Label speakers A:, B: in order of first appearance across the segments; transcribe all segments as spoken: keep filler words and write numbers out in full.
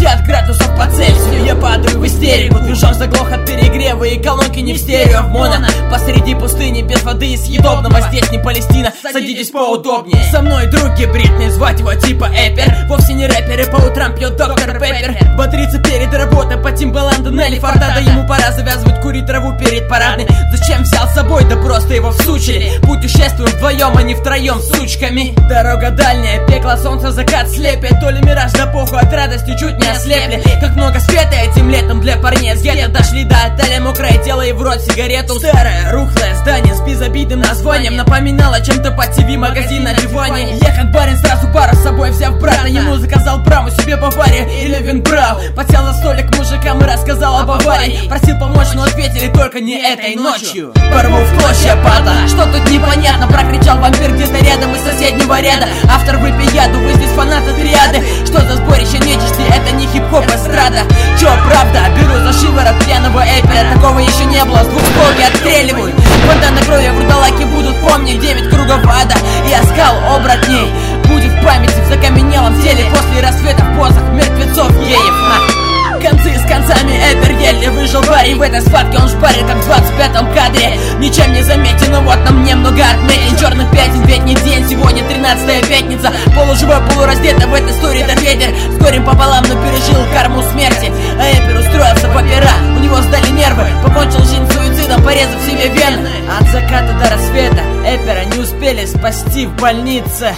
A: пятьдесят градусов по Цельсию. Я падаю в истерику, движок заглох от перегрева, и колонки не в стерео, а в моно. Посреди пустыни без воды и съедобного, здесь не Палестина, садитесь поудобнее. Со мной друг гибридный, звать его типа Эпер. Вовсе не рэпер, и по утрам пьет доктор Пеппер. Бодрится перед работой по Тимбаланду Нелли Фордадо. Ему пора завязывать курить траву перед парадной. Зачем взял с собой, да просто его всучили. Путешествуем вдвоем, а не втроем с сучками. Дорога дальняя, пекло, солнце, закат слепит. То ли мираж, да похуй, от радости чуть не ослепли. Как много света этим летом для парней с гетто. Дошли до отеля, мокрое тело и в рот сигарету. Старое, рухлое здание с безобидным названием напоминало чем-то по ТВ магазин на диване. Ехал барин сразу пару с собой взяв брата. Ему заказал браму, себе Баварию или Винбрау. Подсел за столик мужикам и рассказал об аварии. Просил помочь, но ответили только не этой ночью. Порву в клочья пата. Что тут непонятно, прокричал вампир где-то рядом из соседнего ряда. Автор выпей яду, вы здесь фанаты триады. Что за сборище нечисти, это не хип-хоп, эстрада. Чё, правда, беру за шиворот пьяного Эпера. Такого еще не было, с двух стволки отстреливают. Фонтаны крови вурдалаки будут помнить девять кругов ада. И оскал оборотней будет в памяти в закаменелом теле после рассвета в позах мертвецов геев. А. Концы с концами Эпер еле выжил парень. В этой схватке он шпарит, как в двадцать пятом кадре. Ничем не заметен, но вот на мне много отметин. Черных пятен, ведь не день, сегодня тринадцатая пятница. Полуживой, полураздета, в этой истории да ветер. С горем пополам, но пережил карму смерти. А Эпер устроился в опера, у него сдали нервы. Покончил жизнь суицидом, порезав себе вены. От заката до рассвета Эпера не успели спасти в больнице.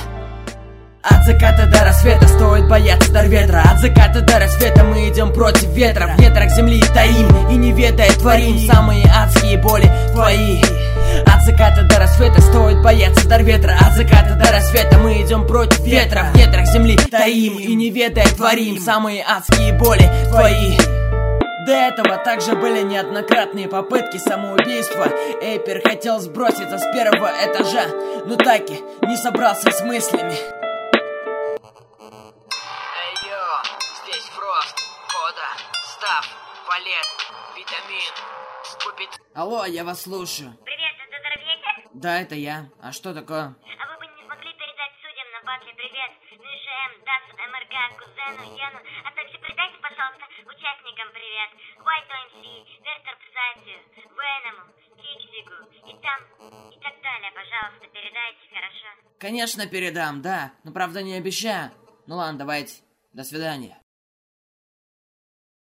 A: От заката до рассвета стоит бояться дар ветра. От заката до рассвета мы идем против ветра. В недрах земли таим и не ведая творим самые адские боли твои. От заката до рассвета стоит бояться дар ветра. От заката до рассвета мы идем против ветра. В недрах земли таим и не ведая творим самые адские боли твои. До этого также были неоднократные попытки самоубийства. Эпер хотел сброситься с первого этажа, но так и не собрался с мыслями.
B: Здесь Фрост, Кода, Став, Валет, Витамин, Скупит.
A: Алло, я вас слушаю.
C: Привет, это Дорветер?
A: Да, это я. А что такое?
C: А вы бы не смогли передать судьям на батле привет НЖМ, Дасу, МРК, Кузену, Яну, а также передайте, пожалуйста, участникам привет. White о эм си, Вестер Псатию, Веному, Киксигу и там, и так далее. Пожалуйста, передайте, хорошо?
A: Конечно, передам, да. Но правда не обещаю. Ну ладно, давайте. До свидания.